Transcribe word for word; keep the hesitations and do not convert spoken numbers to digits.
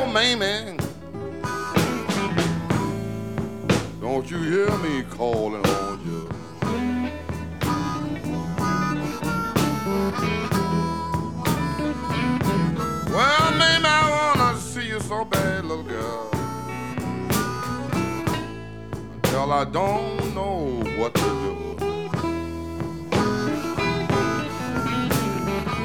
Mamie, don't you hear me calling on you? Well, Mamie, I wanna see you so bad, little girl, until I don't know what to do.